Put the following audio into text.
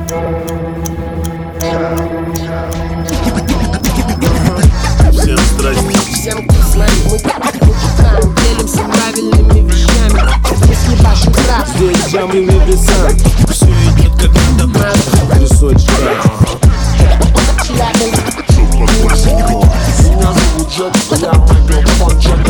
Всем здрасте. Всем с нами мы читаем, делимся правильными вещами. Если ваши прав, Здесь джам и небеса. Все идет как надо. Трясочка. Челябинск. Меня зовут Джек, я мегафон Джек.